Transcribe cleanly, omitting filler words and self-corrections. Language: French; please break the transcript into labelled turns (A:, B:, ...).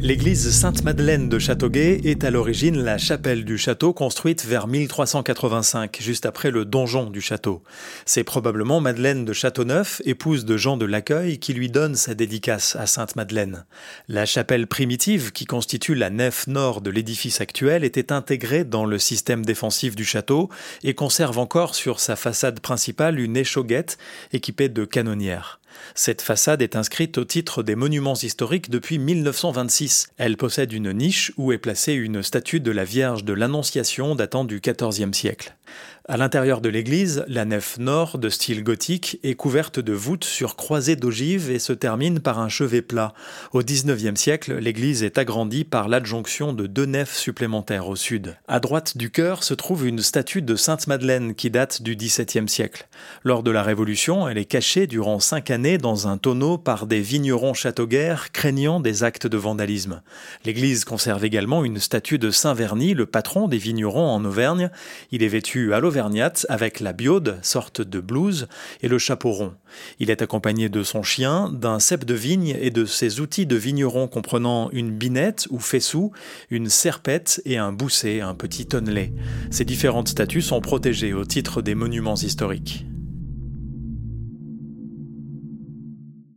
A: L'église Sainte-Madeleine de Châteauguay est à l'origine la chapelle du château construite vers 1385, juste après le donjon du château. C'est probablement Madeleine de Châteauneuf, épouse de Jean de Laccueil, qui lui donne sa dédicace à Sainte-Madeleine. La chapelle primitive, qui constitue la nef nord de l'édifice actuel, était intégrée dans le système défensif du château et conserve encore sur sa façade principale une échauguette équipée de canonnières. Cette façade est inscrite au titre des monuments historiques depuis 1926. Elle possède une niche où est placée une statue de la Vierge de l'Annonciation datant du XIVe siècle. À l'intérieur de l'église, la nef nord, de style gothique, est couverte de voûtes sur croisées d'ogives et se termine par un chevet plat. Au XIXe siècle, l'église est agrandie par l'adjonction de 2 nefs supplémentaires au sud. À droite du chœur se trouve une statue de Sainte-Madeleine qui date du XVIIe siècle. Lors de la Révolution, elle est cachée durant 5 années dans un tonneau par des vignerons châteauguers craignant des actes de vandalisme. L'église conserve également une statue de Saint-Vernis, le patron des vignerons en Auvergne. Il est vêtu à l'auvergnate avec la biaude, sorte de blouse, et le chapeau rond. Il est accompagné de son chien, d'un cep de vigne et de ses outils de vigneron comprenant une binette ou fessou, une serpette et un bousset, un petit tonnelet. Ces différentes statues sont protégées au titre des monuments historiques.